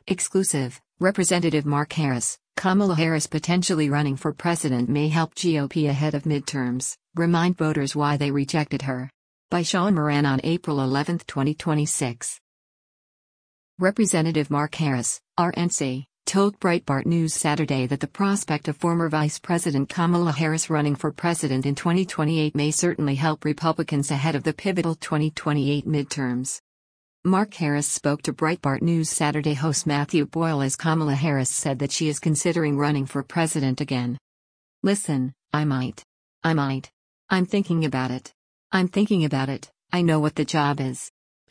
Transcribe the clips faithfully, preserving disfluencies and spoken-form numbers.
Exclusive. Representative Mark Harris. Kamala Harris potentially running for president may help G O P ahead of midterms, remind voters why they rejected her. By Sean Moran on April eleventh, twenty twenty-six. Representative Mark Harris, R N C, told Breitbart News Saturday that the prospect of former Vice President Kamala Harris running for president in twenty twenty-eight may certainly help Republicans ahead of the pivotal twenty twenty-eight midterms. Mark Harris spoke to Breitbart News Saturday host Matthew Boyle as Kamala Harris said that she is considering running for president again. "Listen, I might. I might. I'm thinking about it. I'm thinking about it. I know what the job is.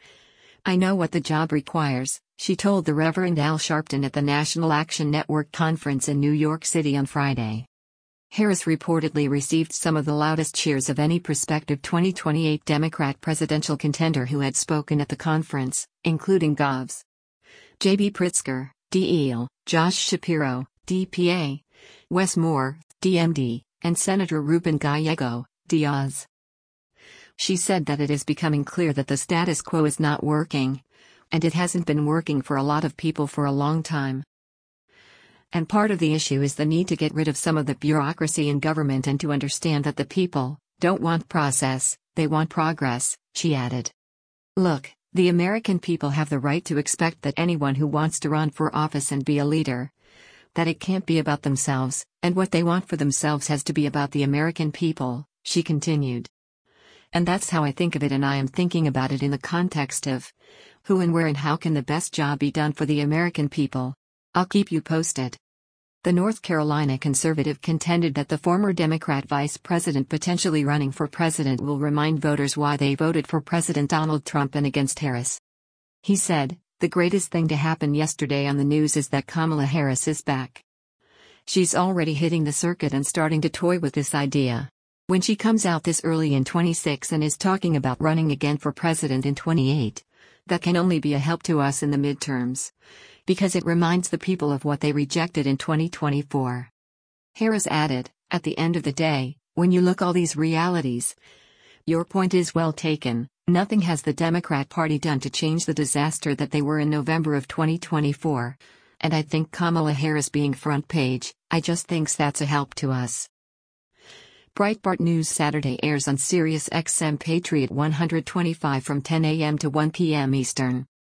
I know what the job requires," she told the Reverend Al Sharpton at the National Action Network conference in New York City on Friday. Harris reportedly received some of the loudest cheers of any prospective twenty twenty-eight Democrat presidential contender who had spoken at the conference, including Govs. J B Pritzker, D L, Josh Shapiro, D P A, Wes Moore, D M D, and Senator Ruben Gallego, Diaz. She said that it is becoming clear that the status quo is not working, and it hasn't been working for a lot of people for a long time. And part of the issue is the need to get rid of some of the bureaucracy in government and to understand that the people don't want process, they want progress, she added. "Look, the American people have the right to expect that anyone who wants to run for office and be a leader, that it can't be about themselves, and what they want for themselves has to be about the American people," she continued. "And that's how I think of it, and I am thinking about it in the context of who and where and how can the best job be done for the American people. I'll keep you posted." The North Carolina conservative contended that the former Democrat vice president potentially running for president will remind voters why they voted for President Donald Trump and against Harris. He said, "The greatest thing to happen yesterday on the news is that Kamala Harris is back. She's already hitting the circuit and starting to toy with this idea. When she comes out this early in twenty-six and is talking about running again for president in twenty-eight, that can only be a help to us in the midterms, because it reminds the people of what they rejected in twenty twenty-four. Harris added, "At the end of the day, when you look all these realities, your point is well taken. Nothing has the Democrat Party done to change the disaster that they were in November of twenty twenty-four. And I think Kamala Harris being front page, I just thinks that's a help to us." Breitbart News Saturday airs on Sirius X M Patriot one twenty-five from ten a m to one p m Eastern.